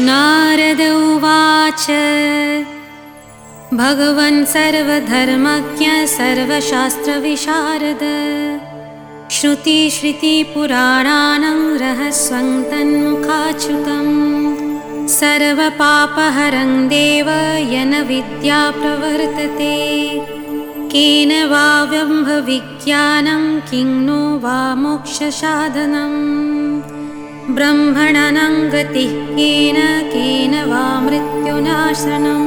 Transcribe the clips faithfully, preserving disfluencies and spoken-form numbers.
नारद उवाच भगवन् सर्वधर्मज्ञ सर्वशास्त्रविशारद श्रुतिश्रुतिपुराणानां रहस्यं तन्मुखाच्युतम् सर्वपापहरं देव येन विद्या प्रवर्तते केन वा ब्रह्मविज्ञानं किं नो वा मोक्षसाधनम् ब्रह्मणां गतिः केन केन वा मृत्युनाशनम्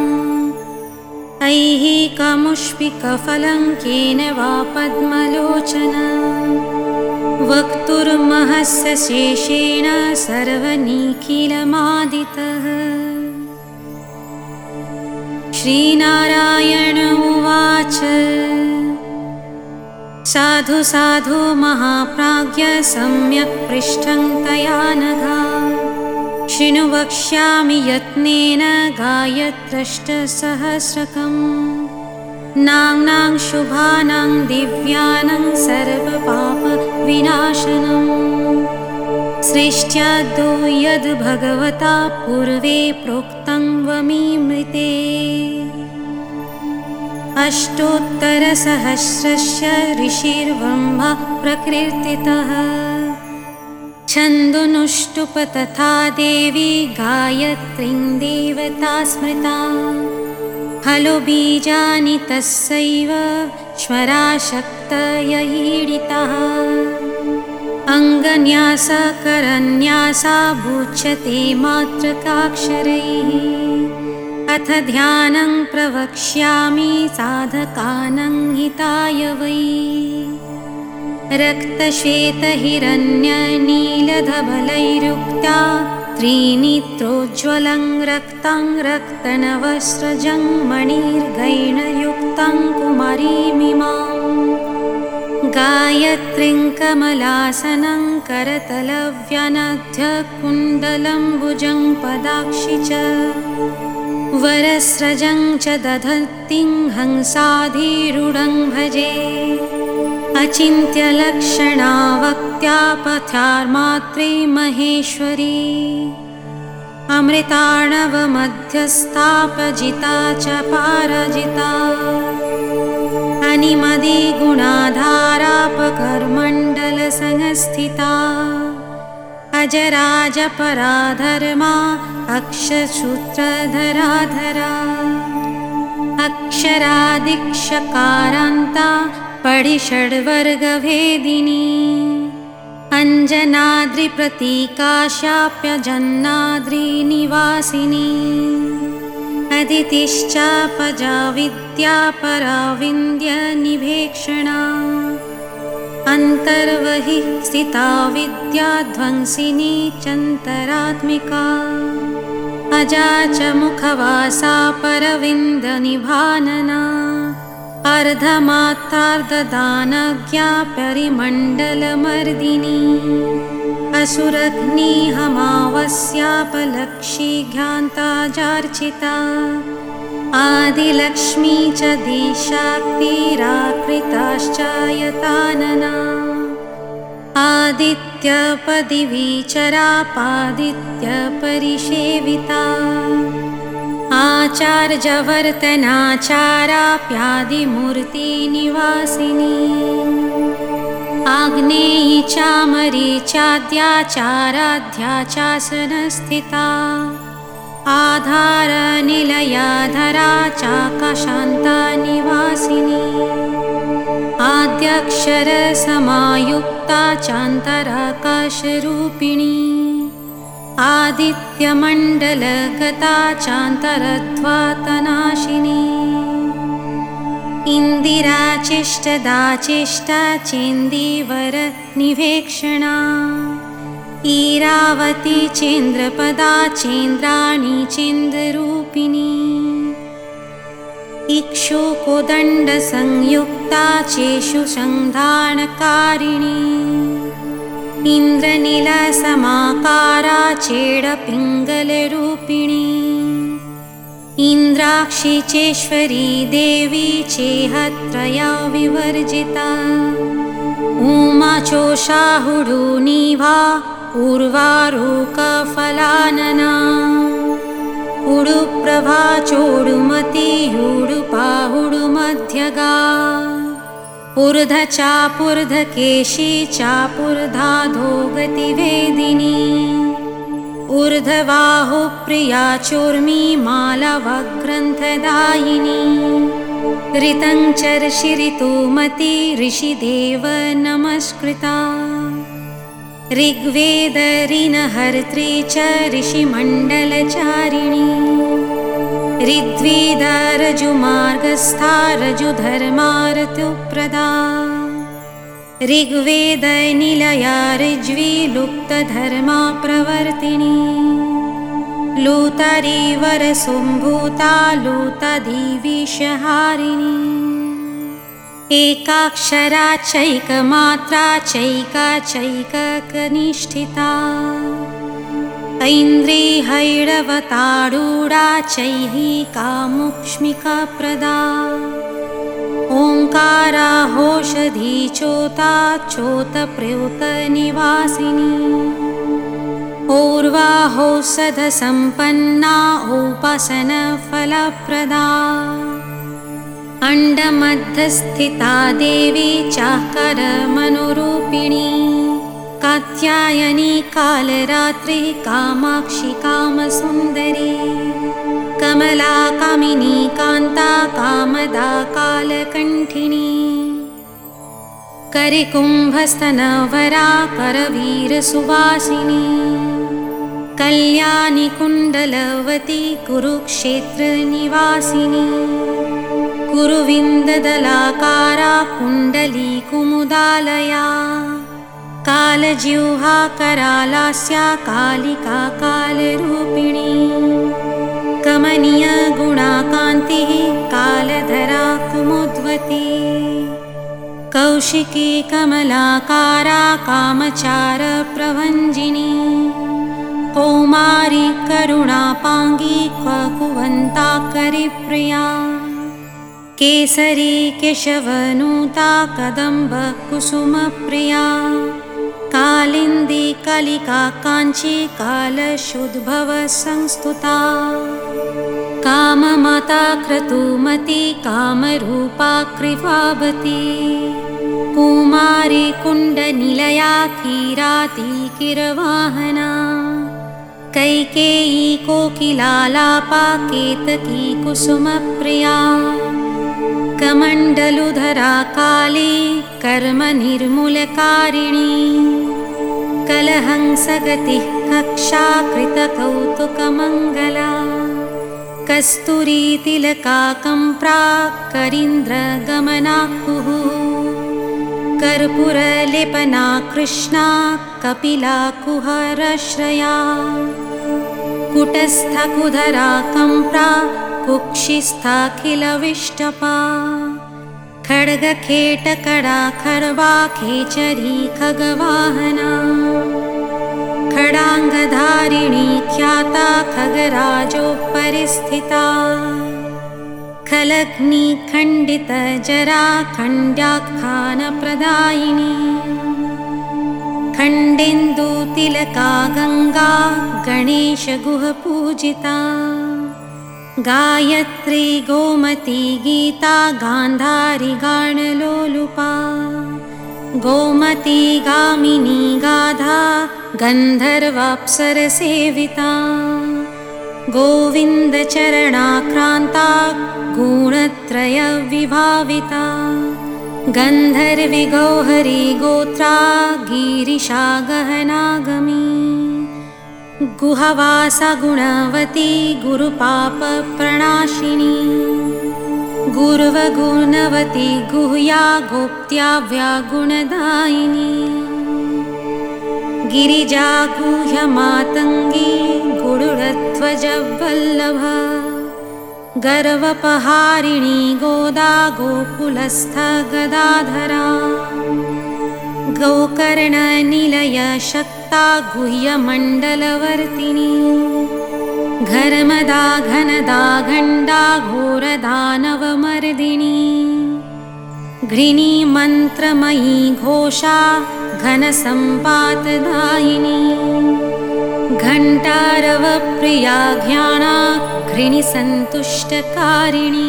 ऐहिकमुष्मिकफलं केन वा पद्मलोचनम् वक्तुर्महस्य शेषेण सर्वनिखिलमादितः। श्रीनारायण उवाच साधु साधु महाप्राज्ञ सम्यक् पृष्ठं तया नघा शृणु वक्ष्यामि यत्नेन गायत्रष्टसहस्रकम् नाम्नां शुभानां दिव्यानां सर्वपापविनाशनम् सृष्ट्याद्यो यद् भगवता पूर्वे प्रोक्तं वमीमृते अष्टोत्तरसहस्रस्य ऋषिर्ब्रह्मा प्रकीर्तितः छन्दोनुष्टुप तथा देवी गायत्रीं देवता स्मृता फलो बीजानि तस्यैव स्मराशक्तय ईडिताः अङ्गन्यासकरन्यासा भुज्यते मात्रकाक्षरैः अथ ध्यानं प्रवक्ष्यामि साधकानां हिताय वै रक्तश्वेतहिरण्यनीलधवलैरुक्ता त्रिनेत्रोज्ज्वलं रक्तं रक्तनवस्रजं मणिर्गैर्युक्तं कुमारीमिमां गायत्रीं कमलासनं करतलव्यनध्यकुण्डलं भुजं पदाक्षि च वरस्रजं च दधतीं हंसाधिरूढं भजे अचिन्त्यलक्षणा वक्त्या पथ्यार्मात्रे महेश्वरी अमृतार्णवमध्यस्थापजिता च पाराजिता अनिमदिगुणाधारापकर्मण्डलसंस्थिता अजराजपराधर्मा अक्षसूत्रधराधरा अक्षरादिक्षकारान्ता पढिषड्वर्गभेदिनी अञ्जनाद्रिप्रतीकाशाप्यजन्नाद्रिनिवासिनी अदितिश्चापजा विद्या पराविन्द्यनिभेक्षणा अन्तर्बहिः स्थिता विद्या ध्वंसिनी चन्तरात्मिका अजा च मुखवासा परविन्दनिभानना अर्धमात्रार्धदानज्ञा परिमण्डलमर्दिनी असुरग्निहमावस्यापलक्षी घ्यान्ता जार्चिता आदिलक्ष्मी च दिशाक्तिराकृताश्चायतानना आदित्यपदिविचरापादित्यपरिसेविता आचार्यवर्तनाचाराप्यादिमूर्तिनिवासिनी आग्नेयी चामरीचाद्याचाराध्या चासनस्थिता आधारनिलयाधरा चाकाशान्ता निवासिनी आद्यक्षरसमायुक्ता चान्तराकाशरूपिणी आदित्यमण्डलगता चान्तरध्वातनाशिनी इन्दिराचेष्टदा चेष्टा चेन्दीवरनिवेक्षणा ईरावती चेन्द्रपदा चेन्द्राणी चेन्द्ररूपिणी इक्षुकोदण्डसंयुक्ता चेषुसन्धानकारिणी इन्द्रनीलसमाकारा चेडपिङ्गलरूपिणी इन्द्राक्षी चेश्वरी देवी चेहत्रया विवर्जिता उमाचोषाहुडुनीवा उर्वारुकफलानना उडुप्रभा चोडुमती उडुपाहुडुमध्यगा ऊर्ध चापूर्धकेशी चापूर्धाधोगतिवेदिनी ऊर्ध्वबाहुप्रिया चोर्मी मालवग्रन्थदायिनी ऋतञ्चर्षि ऋतुमती ऋषिदेव नमस्कृता ऋग्वेदरिनहर्त्री च ऋषिमण्डलचारिणी ऋग्वेदा रजुमार्गस्था रजुधर्मार्तुप्रदा ऋग्वेदनिलया ऋज्वी लुप्तधर्मा प्रवर्तिनी लूतरीवरसुम्भूता लूतधीविषहारिणी एकाक्षरा चैकमात्रा चैका चैककनिष्ठिता ऐन्द्रिहैरवतारूढा चैहिका मुक्ष्मिकाप्रदा ओङ्काराहोषधीचोता चोतप्रयुतनिवासिनी और्वाहोषधसम्पन्ना उपासनफलप्रदा अण्डमध्यस्थिता देवी चाकरमनुरूपिणी कात्यायनी कालरात्रि कामाक्षि कामसुन्दरी कमला कामिनी कान्ता कामदा कालकण्ठिनी करिकुम्भस्तनवरा करवीरसुवासिनी कल्याणि कुण्डलवती कुरुक्षेत्रनिवासिनी कुरुविन्ददलाकारा कुण्डली कुमुदालया कालजिह्वा करालास्या कालिका कालरूपिणी कमनीय गुणाकान्तिः कालधरा कुमुद्वती कौशिकी कमलाकारा कामचार प्रभञ्जिनी कौमारी करुणापाङ्गी क्वकुवन्ता करिप्रिया केसरी केशवनूता कदम्ब कुसुमप्रिया कालिन्दी कलिका काञ्ची कालशोद्भव संस्तुता काममाता क्रतुमती कामरूपा कृपावती कुमारी कुण्डनिलया कीराती किरवाहना कैकेयी कोकिलालापा केतकी कुसुमप्रिया कमण्डलुधरा काली कर्मनिर्मूलकारिणी कलहंसगतिः कक्षा कृतकौतुकमङ्गला कस्तूरीतिलका कम्प्रा करीन्द्रगमनाकुः कर्पूरलेपना कृष्णा कपिला कुहरश्रया कुटस्थकुधरा कम्प्रा कुक्षिस्थाखिलविष्टपा खड्गखेटकडा खर्वा खेचरी खगवाहना खडाङ्गधारिणी ख्याता खगराजोपरि स्थिता खलग्नि खण्डितजरा खण्ड्याख्यानप्रदायिनी खण्डेन्दुतिलका गङ्गा गणेशगुहपूजिता गायत्री गोमती गीता गान्धारी गानलोलुपा गोमती गामिनी गाधा गन्धर्वाप्सरसेविता गोविन्दचरणाक्रान्ता गुणत्रयविभाविता गन्धर्वी गौहरी गोत्रा गिरिशा गहनागमी गुहवासा गुणवती गुरुपापप्रणाशिनी गुर्वगुणवती गुह्या गोप्त्या व्यागुणदायिनी गिरिजा गुह्यमातङ्गी गुरुरध्वजवल्लभा गर्वपहारिणी गोदा गोकुलस्थ गदाधरा गोकर्णनिलय शक्ता गुह्यमण्डलवर्तिनी घर्मदा घनदा गण्डा घोरदानवमर्दिनी घृणी मन्त्रमयी घोषा घनसम्पातदायिनी घण्टारवप्रिया ज्ञाना घृणी सन्तुष्टकारिणी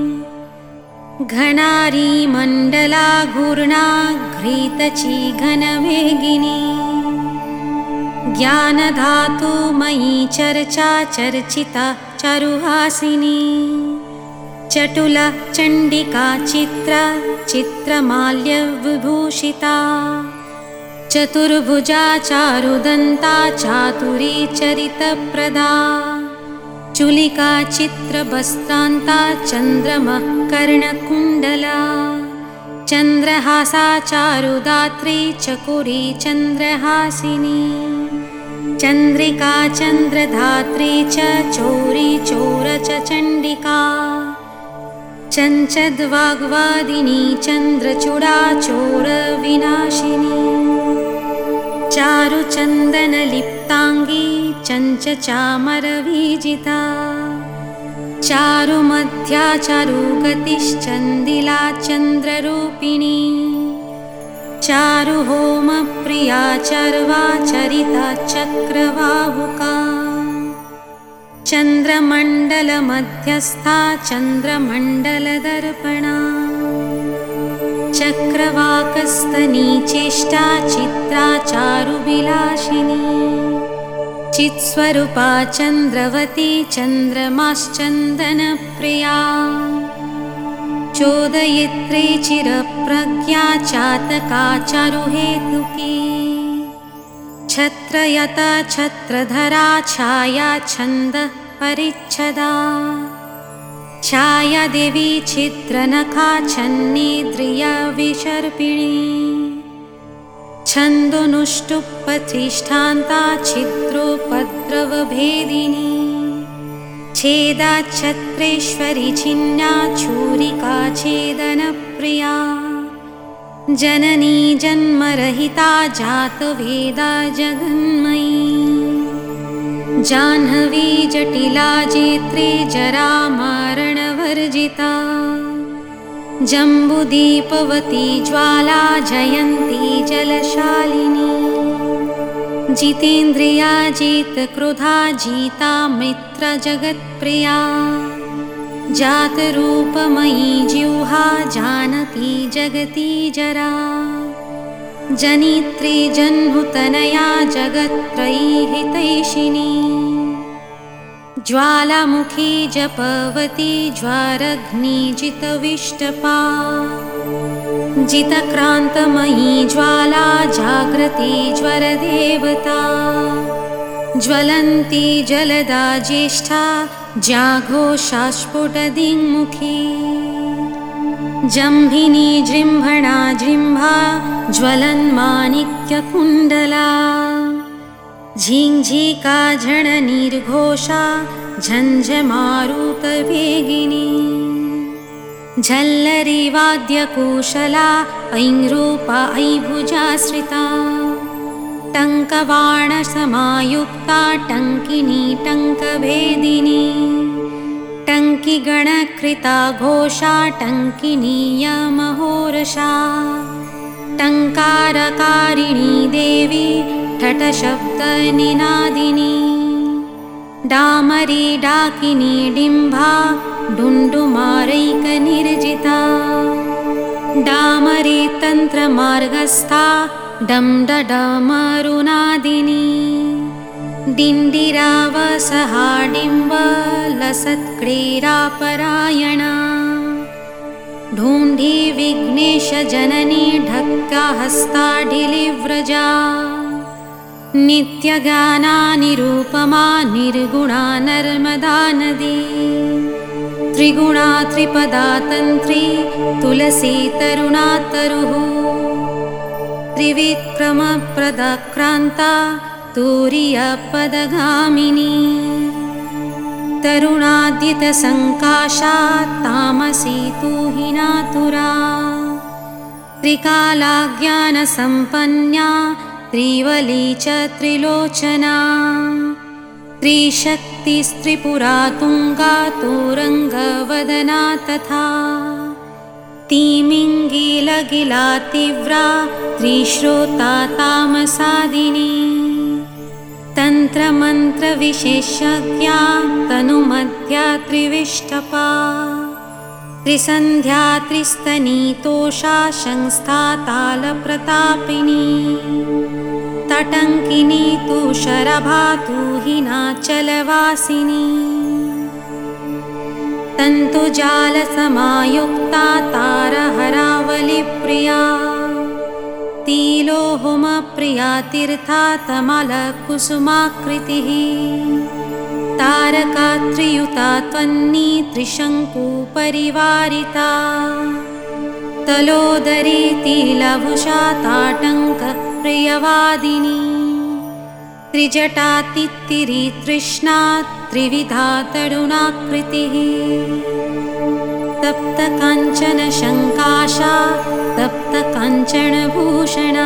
घनारी मण्डला घूर्णा घ्रीतची घनवेगिनी ज्ञानधातुमयी चर्चा चर्चिता चारुहासिनी चटुला चण्डिका चित्र चित्रमाल्यविभूषिता चतुर्भुजा चारुदन्ता चातुरी चरितप्रदा चुलिका चित्रवस्त्रान्ता चन्द्रमः कर्णकुण्डला चन्द्रहासा चारुदात्री चकोरी चन्द्रहासिनी चन्द्रिका चन्द्रधात्री च चोरी चोर च चण्डिका चञ्चद्वाग्वादिनी चन्द्रचूडा चोरविनाशिनी चारुचन्दनलिप्ताङ्गी चञ्चचामरविजिता चारुमध्या चारुगतिश्चन्दिला चन्द्ररूपिणी चारुहोमप्रिया चर्वा चरिता चक्रवाहुका चन्द्रमण्डलमध्यस्था चन्द्रमण्डलदर्पणा चक्रवाकस्तनी चेष्टा चित्रा चारुविलासिनी चित्स्वरूपा चन्द्रवती चन्द्रमाश्चन्दनप्रिया चोदयित्री चिरप्रज्ञा चातका चारुहेतुकी छत्रयता छत्रधरा छाया छन्दः परिच्छदा छाया देवी छिद्रनखा छन्निद्रिया विसर्पिणी छन्दोनुष्टुप्पतिष्ठान्ता छिद्रोपद्रवभेदिनी छेदा छत्रेश्वरी छिन्ना छूरिका छेदनप्रिया जननी जन्मरहिता जातवेदा जगन्मयी जाह्नवी जटिला जेत्री जरामरणवर्जिता जम्बुदीपवती ज्वाला जयन्ती जलशालिनी जितेन्द्रिया जितक्रोधा जिता मित्रजगत्प्रिया जातरूपमयी जिह्वा जानती जगति जरा जनित्री जह्नुतनया जगत्त्रयी हितैषिणी ज्वालामुखी जपवती ज्वारग्नि जितविष्टपा जितक्रान्तमयी ज्वाला जागृति ज्वरदेवता ज्वलन्ती जलदा ज्येष्ठा जाघोषास्फुटदिङ्मुखी जम्भिनी जृम्भणा जृम्भा ज्वलन्माणिक्यकुण्डला झिञ्झिका झणनिर्घोषा झञ्झमारुतवेगिनी झल्लरी वाद्यकुशला ऐङ्रूपा ऐभुजाश्रिता टङ्कबाणसमायुक्ता टङ्किनी टङ्कभेदिनी टङ्किगणकृता घोषा टङ्किनी यमहोरषा टङ्कारकारिणी देवी ठठशब्दनिनादिनी डामरी डाकिनी डिम्भा डुण्डुमारैकनिर्जिता डामरी तन्त्रमार्गस्था डमडमरुनादिनी डिण्डिरावसहा डिम्बलसत्क्रीडापरायणा ढूण्ढी विघ्नेशजननी ढक्काहस्ताढिलिव्रजा नित्यगाना निरूपमा निर्गुणा नर्मदा नदी त्रिगुणा त्रिपदा तन्त्री तुलसी तरुणा तरुः त्रिविक्रमप्रदाक्रान्ता तुरीयपदगामिनी तरुणाद्यतसङ्काशा तामसी तूहिनातुरा त्रिकालाज्ञानसम्पन्ना त्रिवली च त्रिलोचना त्रिशक्तिस्त्रिपुरा तुङ्गा तुरङ्गवदना तथा तीमिङ्गिलगिला तीव्रा त्रिश्रोता तामसादिनी तन्त्रमन्त्रविशेषज्ञा तनुमध्या त्रिविष्टपा त्रिसन्ध्या त्रिस्तनीतोषा शंस्था तालप्रतापिनी तटङ्किनी तुषरभा हिमाचलवासिनी तन्तुजालसमायुक्ता तारहरावलिप्रिया तिलोहुमप्रिया तीर्था तमलकुसुमाकृतिः तारका त्रियुता त्वन्नी त्रिशङ्कुपरिवारिता तलोदरी तिलभुषा ताटङ्कप्रियवादिनी त्रिजटातित्तिरी तृष्णा त्रिविधा तरुणाकृतिः तप्तकाञ्चन शङ्काशा तप्तकाञ्चनभूषणा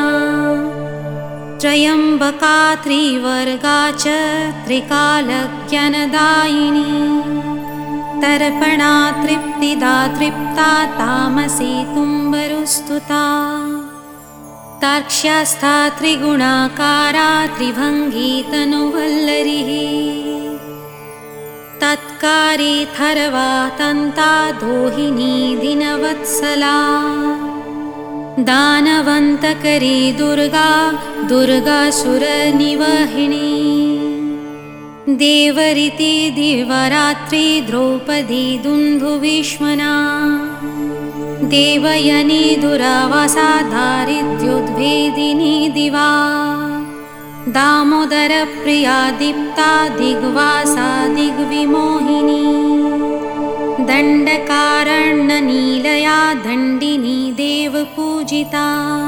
त्र्यम्बका त्रिवर्गा च त्रिकालज्ञानदायिनी तर्पणा तृप्तिदा तृप्ता तामसी तुम्बरुस्तुता तार्क्ष्यास्था त्रिगुणाकारा त्रिभङ्गी तनुवल्लरिः तत्कारी थर्वा तन्ता दोहिनी दिनवत्सला दानवन्तकरी दुर्गा दुर्गासुरनिवहिनी देवरिति दिवरात्रि द्रौपदी दुन्दुभीष्मना देवयनी दुरावासा दारिद्र्योद्भेदिनी दिवा दामोदरप्रिया दीप्ता दिग्वासा दिग्विमोहिनी दण्डकारण्यनीलया दण्डिनी देवपूजिता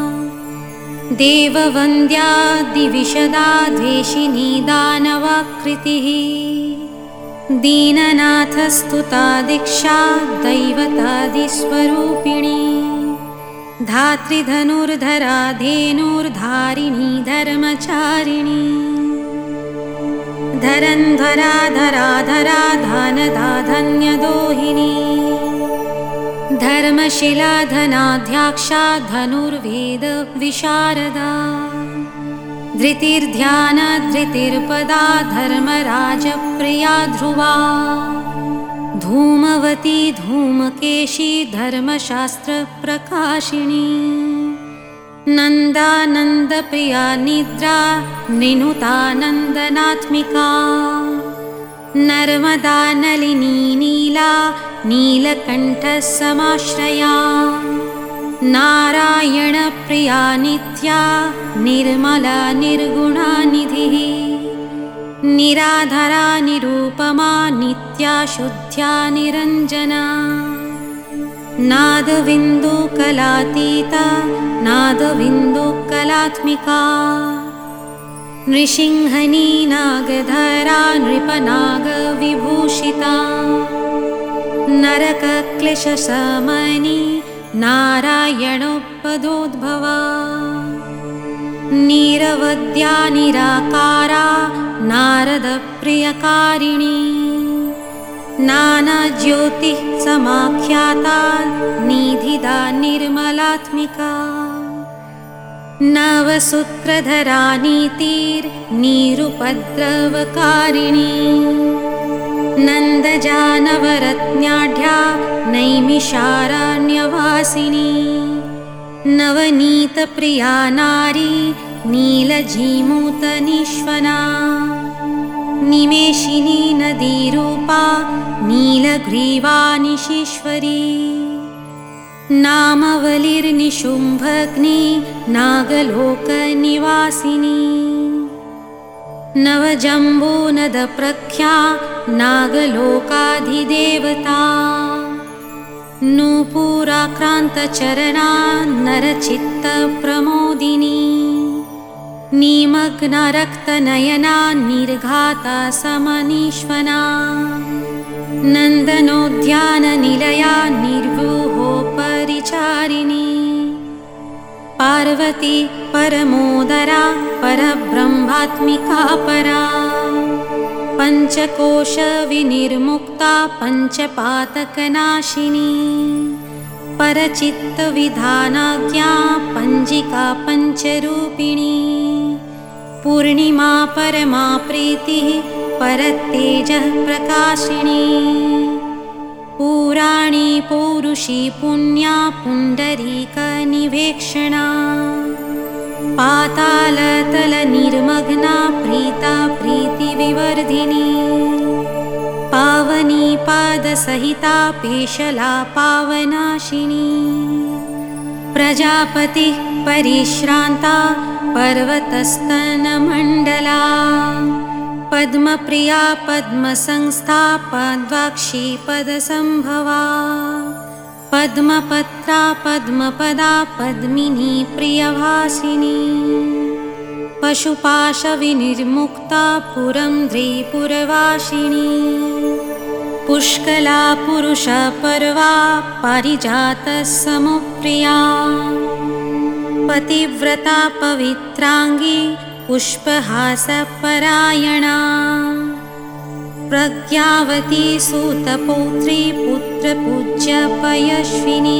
देववन्द्या दिविशदा द्वेषिणी दानवाकृतिः दीननाथस्तुता दीक्षा दैवतादिस्वरूपिणी धात्रिधनुर्धरा धेनुर्धारिणी धर्मचारिणी धरन्धरा धरा धरा धानदा धन्यदोहिनी धर्मशिला धनाध्याक्षा धनुर्वेद विशारदा धृतिर्ध्यान धृतिर्पदा धर्मराजप्रिया ध्रुवा धूमवती धूमकेशी धर्मशास्त्रप्रकाशिनी नन्दानन्दप्रिया निद्रा निनुतानन्दनात्मिका नर्मदा नलिनी नीला नीलकण्ठसमाश्रया नारायणप्रिया नित्या निर्मला निर्गुणानिधिः निराधरा निरूपमा नित्या शुद्ध्या निरञ्जना नादविन्दुकलातीता नादविन्दुकलात्मिका नृसिंहनी नागधरा नृपनागविभूषिता नरकक्लेशशमनी नारायणोपदोद्भवा निरवद्या निराकारा नारदप्रियकारिणी नानाज्योतिः समाख्याता निधिदा निर्मलात्मिका नवसूत्रधरा नीतिर्निरुपद्रवकारिणी नन्दजानवरत्न्याढ्या नैमिषारण्यवासिनी नवनीतप्रिया नारी नीलजीमूतनिष्वना निमेषिनी नदीरूपा नीलग्रीवा निशीश्वरी नामवलिर्निशुम्भग्नि नागलोकनिवासिनी नवजम्बूनदप्रख्या नागलोकाधिदेवता नूपुराक्रान्तचरणा नरचित्तप्रमोदिनी निमग्नरक्तनयना निर्घाता समनीश्वना नन्दनोद्याननिलया निर्व्यूहोपरिचारिणी पार्वती परमोदरा परब्रह्मात्मिका परा पञ्चकोशविनिर्मुक्ता पञ्चपातकनाशिनी परचित्तविधानाज्ञा पञ्जिका पञ्चरूपिणी पूर्णिमा परमा प्रीतिः परतेजः प्रकाशिनी पुराणी पौरुषी पुण्या पुण्डरीकनिवेक्षणा पातालतलनिर्मग्ना प्रीता प्रीतिविवर्धिनी पावनी पादसहिता पेशला पावनाशिनी प्रजापतिः परिश्रान्ता पर्वतस्तनमण्डला पद्मप्रिया पद्मसंस्था पद्माक्षी पदसंभवा पद्मपत्रा पद्मपदा पद्मिनी प्रियभासिनी पशुपाशविनिर्मुक्ता पुरंध्रीपुरवासिनी पुष्कला पुरुषपर्वा पारिजातसमुप्रिया पतिव्रता पवित्रांगी पुष्पहासपरायणा प्रज्ञावती सूतपौत्री पुत्रपूज्यपयस्विनी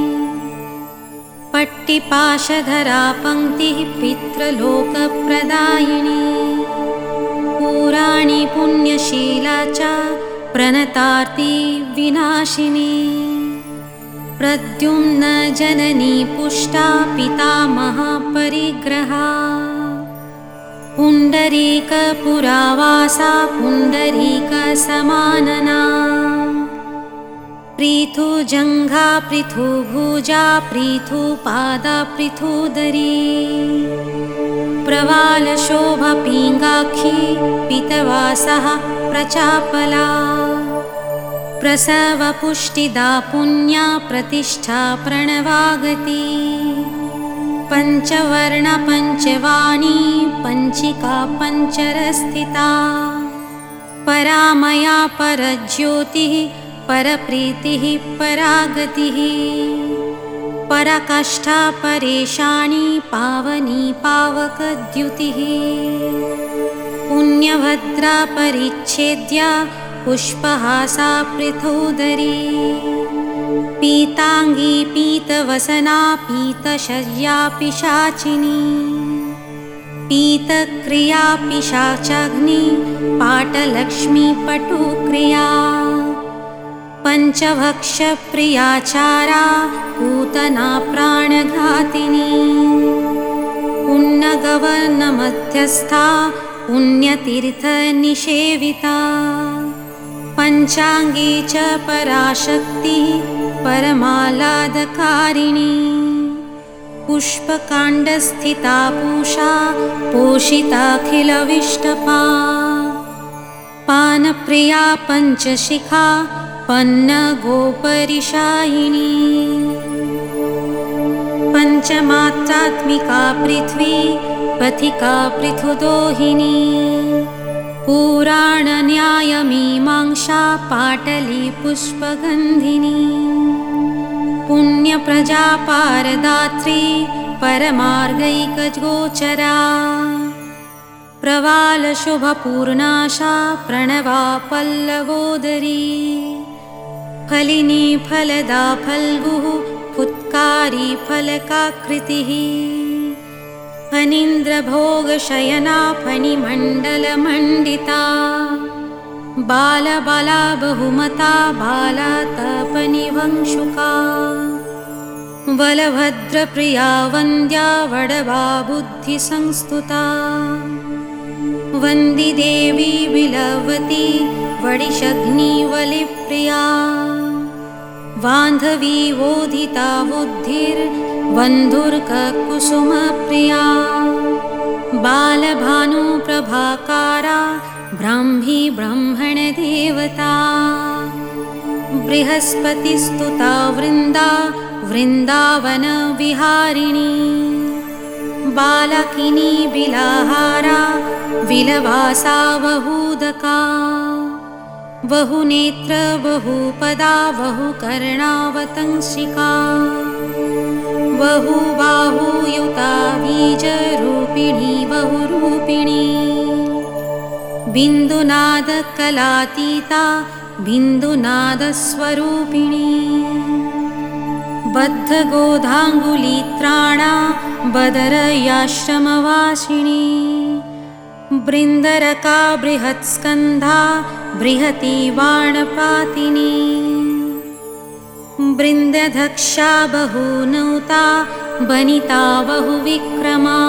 पट्टिपाशधरा पंक्तिः पितृलोकप्रदायिनी पुराणी पुण्यशीला च प्रणतार्ति विनाशिनी प्रद्युम्न जननी पुष्टा पितामहा परिग्रहा पुण्डरीकपुरावासा पुण्डरीकसमानना पृथुजङ्घा पृथुभुजा पृथुपादा पृथुदरी प्रवालशोभा पिङ्गाक्षी पीतवासः प्रचापला प्रसवपुष्टिदा पुण्या प्रतिष्ठा प्रणवागती पञ्चवर्ण पञ्चवाणी पञ्चिका पञ्चरस्थिता परामया परज्योतिः परप्रीतिः परागतिः पराकाष्ठा परेशानी पावनी पावकद्युतिः पुण्यभद्रा परिच्छेद्या पुष्पहासा पृथोदरी पीतांगी पीतवसना पीतशय्या पिशाचिनी पीतक्रिया पिशाचाग्नि पाटलक्ष्मी पटुक्रिया पंचभक्षप्रियाचारा पूतना प्राणघातिनी पुण्यगवनमध्यस्था पुण्यतीर्थनिषेविता पंचांगी च पराशक्ति परमालादकारिणी पुष्पकाण्डस्थिता पूषा पोषिताखिलविष्टपा पानप्रिया पञ्चशिखा पन्नगोपरिशायिनी पञ्चमात्रात्मिका पृथ्वी पथिका पृथुदोहिनी पुराणन्यायमीमांसा पाटली पुष्पगन्धिनी पुण्यप्रजापारदात्री परमार्गैकगोचरा प्रवालशुभपूर्णाशा प्रणवा पल्लवोदरी फलिनी फलदा फल्गुः फुत्कारी फलकाकृतिः फणीन्द्रभोगशयना फणिमण्डलमण्डिता बालबाला बहुमता बाला तपनिवंशुका बलभद्रप्रिया वन्द्या वडवा बुद्धिसंस्तुता वन्दिदेवी विलवती वडिशग्निवलिप्रिया वान्धवी वोधिता बुद्धिर्बन्धुर्ककुसुमप्रिया बालभानुप्रभाकारा ब्राह्मी ब्रह्मणदेवता बृहस्पतिस्तुता वृन्दा वृन्दावनविहारिणी बालकिनी बिलाहारा विलवासा वहूदका बहुनेत्र बहुपदा बहुकर्णावतंसिका बहुबाहुयुता बीजरूपिणी बहुरूपिणी बिन्दुनादकलातीता बिन्दुनादस्वरूपिणी बद्धगोधाङ्गुलीत्राणा बदरयाश्रमवासिनी बृन्दरका बृहत्स्कन्धा बृहती वाणपातिनी बृन्दधक्षा बहुनौता बनिता बहुविक्रमा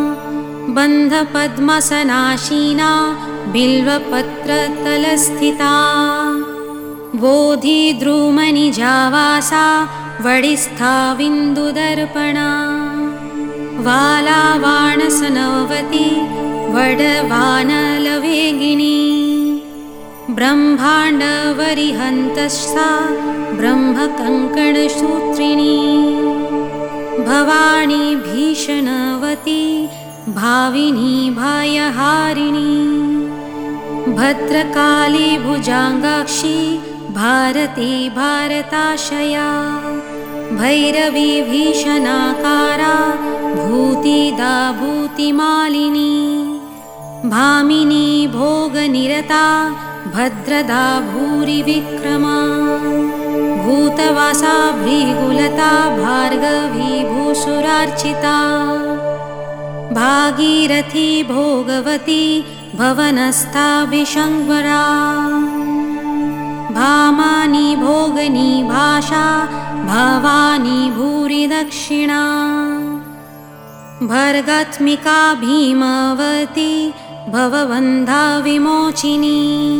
बन्धपद्मसनाशीना बिल्वपत्रतलस्थिता बोधिद्रुमनिजावासा वडिस्था विन्दुदर्पणा वालावाणसनवती वडवानलवेगिनी ब्रह्माण्डवरिहन्तस्सा ब्रह्मकङ्कणसूत्रिणी भवानी भीषणवती भाविनी भयहारिणी भद्रकाली भुजाङ्गाक्षी भारती भारताशया भैरवी भीषणाकारा भूतिदा भूतिमालिनी भामिनी भोगनिरता भद्रदा भूरिविक्रमा भूतवासा भृगुलता भार्गवी भूसुरार्चिता भागीरथी भोगवती भवनस्थाभिषङ्वरा भामानी भोगनी भाषा भवानी भूरि दक्षिणा भर्गात्मिका भीमवती भवबन्धा विमोचिनी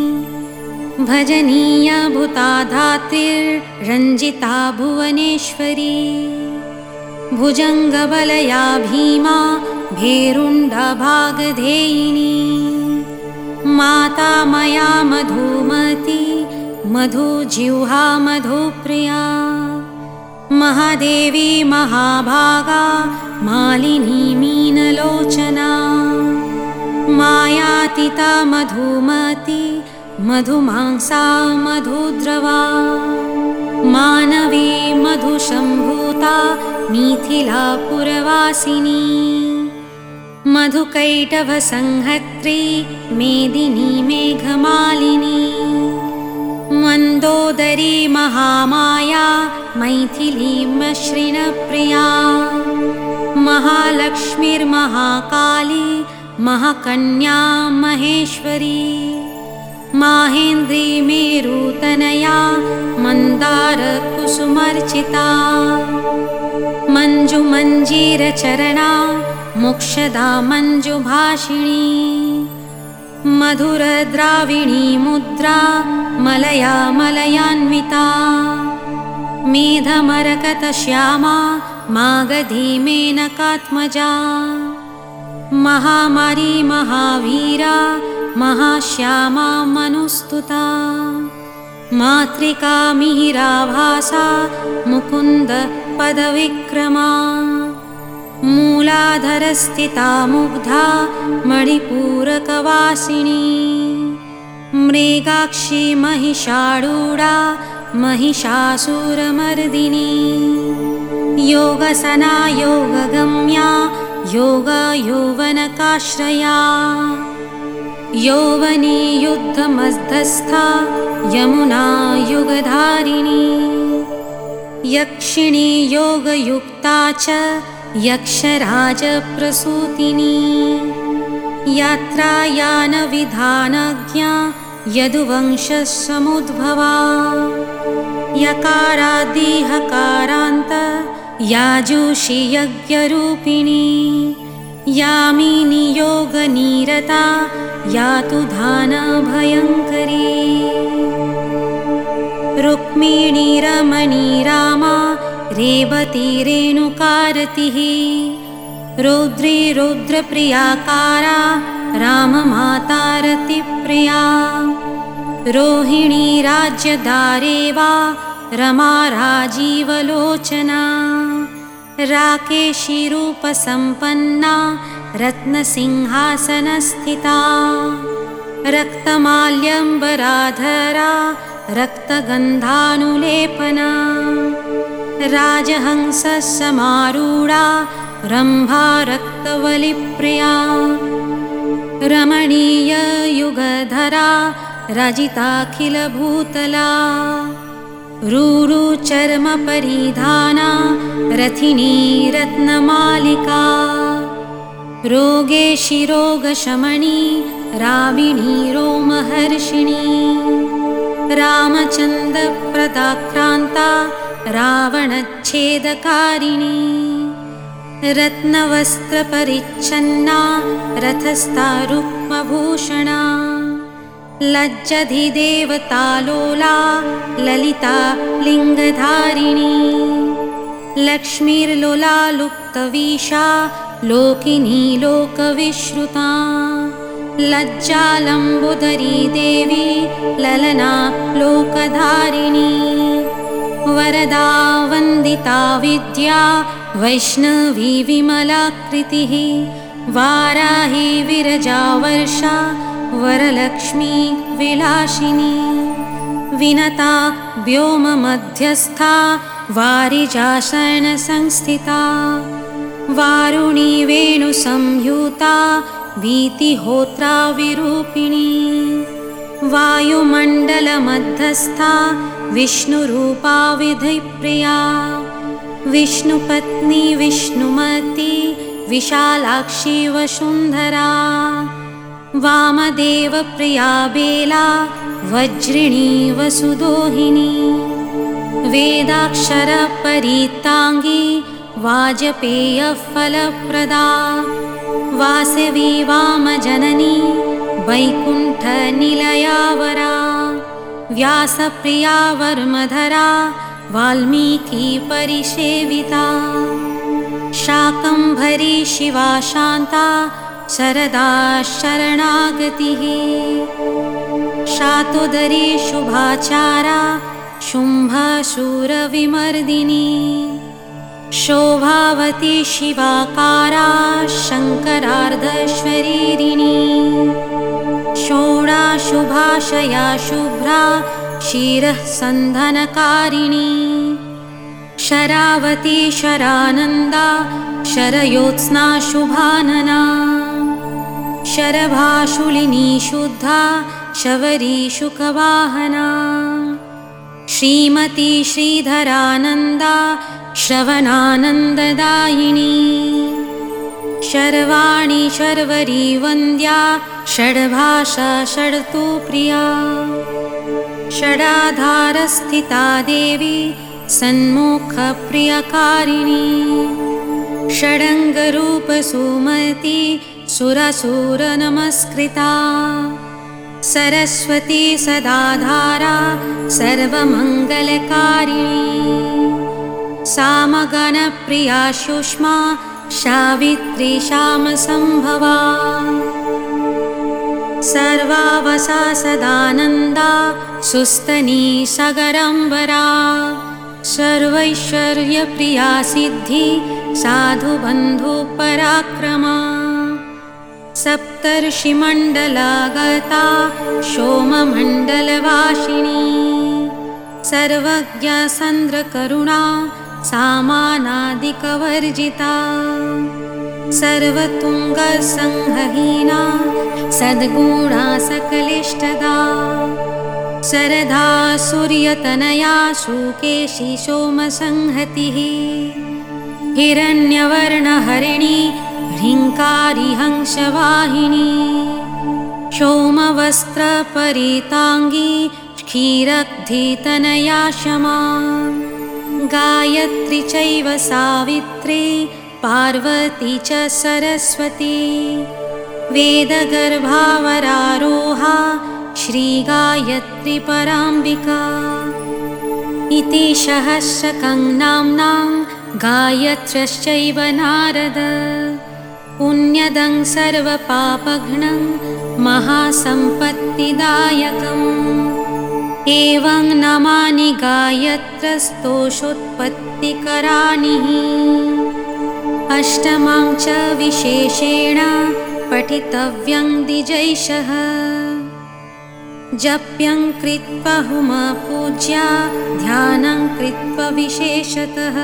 भजनीया भूता धात्रीर्रञ्जिता भुवनेश्वरी भुजङ्गबलया भीमा भेरुण्डा भागधेयिनी माता मया मधुमती मधुजिह्वा मधुप्रिया महादेवी महाभागा मालिनी मीनलोचना मायातीता मधुमती मधुमांसा मधुद्रवा मानवी मधुसम्भूता मिथिला पुरवासिनी मधुकैटभसंहर्त्री मेदिनी मेघमालिनी मन्दोदरी महामाया मैथिली मश्रिणप्रिया महालक्ष्मीर्महाकाली महाकन्या महेश्वरी माहेन्द्री मेरुतनया मन्दारकुसुमर्चिता मञ्जुमञ्जीरचरणा मोक्षदा मञ्जुभाषिणी मधुरद्राविणी मुद्रा मलया मलयान्विता मेधमरकतश्यामा मागधी मेनकात्मजा महामारी महावीरा महाश्यामा मनुस्तुता मातृका मिहिराभासा मुकुन्द पदविक्रमा मूलाधरस्थिता मुग्धा मणिपूरकवासिनी मृगाक्षी महिषारूढा महिषासुरमर्दिनी योगसना योगगम्या योगयौवनकाश्रया यौवनी युद्धमध्यस्था यमुना युगधारिणी यक्षिणी योगयुक्ता च यक्षराजप्रसूतिनी यात्रायानविधानज्ञा यदुवंशसमुद्भवा यकारादिहकारान्त याजुषि यज्ञरूपिणी यामिनी योगनिरता यातु धानभयङ्करी रुक्मिणी रमणी रामा रेवती रेणुकारतिः रौद्री रौद्रप्रियाकारा राममाता रतिप्रिया रोहिणी राज्यदारेवा रमा राजीवलोचना राकेशी रूपसम्पन्ना रत्नसिंहासनस्थिता रक्तमाल्यम्बराधरा रक्तगन्धानुलेपना राजहंससमारूढा रम्भा रक्तवलिप्रिया रमणीययुगधरा रजिताखिलभूतला रूरुचर्मपरिधाना रथिनी रत्नमालिका रोगे शिरोगशमनी राविणी रोमहर्षिणी रामचन्द्रप्रदाक्रान्ता रावणच्छेदकारिणी रत्नवस्त्रपरिच्छन्ना रथस्था रुक्मभूषणा लज्जधिदेवतालोला ललिता लिङ्गधारिणी लक्ष्मीर्लोला लुप्तवीशा लोकिनी लोकविश्रुता लज्जालम्बोदरी देवी ललना लोकधारिणी वरदा वन्दिता विद्या वैष्णवी विमलाकृतिः वाराही विरजा वर्षा वरलक्ष्मी विलासिनी विनता व्योममध्यस्था वारिजासनसंस्थिता वारुणी वेणुसंयुता भीतिहोत्रा विरूपिणी वायुमण्डलमध्यस्था विष्णुरूपा विधिप्रिया विष्णुपत्नी विष्णुमती विशालाक्षी वसुन्धरा वामदेवप्रिया बेला वज्रिणी वसुदोहिनी वेदाक्षरपरिताङ्गी वाजपेयफलप्रदा वासवी वामजननी वैकुण्ठनिलयावरा व्यासप्रिया वर्मधरा वाल्मीकी परिसेविता शाकम्भरी शिवा शान्ता शरदा शरणागतिः शातोदरी शुभाचारा शुम्भशूरविमर्दिनी शोभावती शिवाकारा शङ्करार्धशरीरिणी षोडाशुभाशया शुभ्रा क्षीरः सन्धनकारिणी शरावती शरानन्दा शरयोत्स्ना शुभानना शरभाशुलिनी शुद्धा शबरी शुकवाहना श्रीमती श्रीधरानन्दा श्रवणानन्ददायिनी शर्वाणी शर्वरी वन्द्या षड्भाषा षड्तु प्रिया षडाधारस्थिता देवी सन्मुखप्रियकारिणी षडङ्गरूपसुमती सुरसुरनमस्कृता सरस्वती सदाधारा सर्वमङ्गलकारिणी सामगणप्रिया सुष्मा सावित्री श्यामसम्भवा सर्वावसा सदानन्दा सुस्तनी सगरम्बरा सर्वैश्वर्यप्रिया सिद्धि साधुबन्धुपराक्रमा सप्तर्षिमण्डलागता सोममण्डलवासिनी सर्वज्ञा चन्द्रकरुणा सामानादिकवर्जिता सर्वतुङ्गसंहहीना सद्गुणा सकलिष्टदा शरदा सूर्यतनया सुकेशी सोमसंहतिः हिरण्यवर्णहरिणी ह्रीङ्कारी हंसवाहिनी सोमवस्त्रपरिताङ्गी क्षीरब्धितनया क्षमा गायत्री चैव सावित्री पार्वती च सरस्वती वेदगर्भावरारोहा श्रीगायत्री पराम्बिका इति सहस्रकं नाम्नां गायत्र्यश्चैव नारद पुण्यदं सर्वपापघ्नं महासम्पत्तिदायकम् एवं नामानि गायत्रस्तोषोत्पत्तिकराणि अष्टमां च विशेषेण पठितव्यं द्विजैषः जप्यं कृत्वा हुमा पूज्या ध्यानं कृत्वा विशेषतः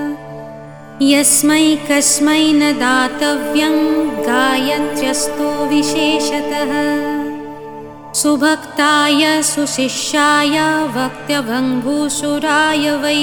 यस्मै कस्मै न दातव्यं गायत्र्यस्तो विशेषतः सुभक्ताय सुशिष्याय वक्त्यभङ्गुसुराय वै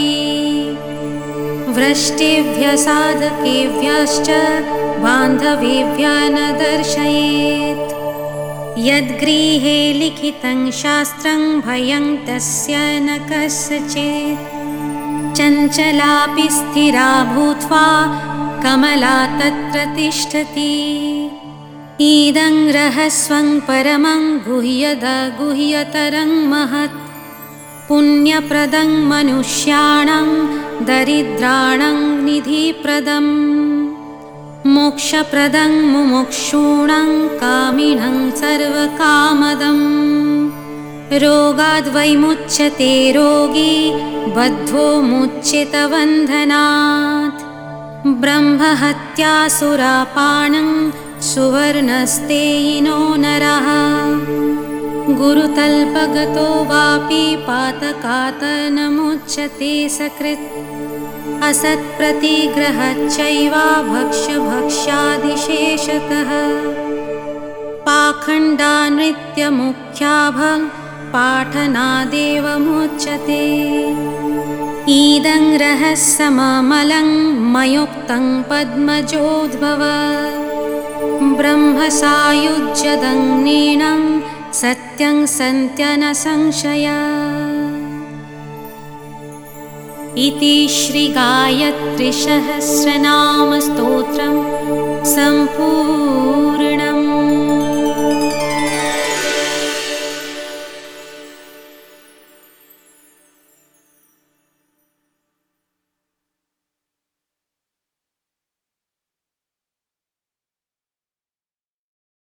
वृष्टिभ्यः साधकेभ्यश्च बान्धवेभ्यः न दर्शयेत्। यद्गृहे लिखितं शास्त्रं भयं तस्य न कस्यचित्। चञ्चलापि स्थिरा भूत्वा कमला तत्र तिष्ठति। इदं रहस्यं परमं गुह्यदगुह्यतरं महत्। पुण्यप्रदं मनुष्याणां दरिद्राणां निधिप्रदम्। मोक्षप्रदं मुमुक्षूणां कामिनं सर्वकामदम्। रोगाद्वैमुच्यते रोगी बद्धो मुच्येत बन्धनात्। ब्रह्महत्यासुरापानं सुवर्णस्तेयिनो नरः। गुरुतल्पगतो वापि पातकात् न मुच्यते सकृत्। असत्प्रतिग्रहश्चैव भक्ष्यभक्ष्यादिशेषतः। पाखण्डानृत्यमुख्याभं पाठनादेव मुच्यते। इदं रहस्यममलं मयोक्तं पद्मजोद्भव। ब्रह्मसायुज्यदं नृणां सत्यं सन्त्यन संशयः। इति श्रीगायत्रीसहस्रनामस्तोत्रं सम्पूर्णम्।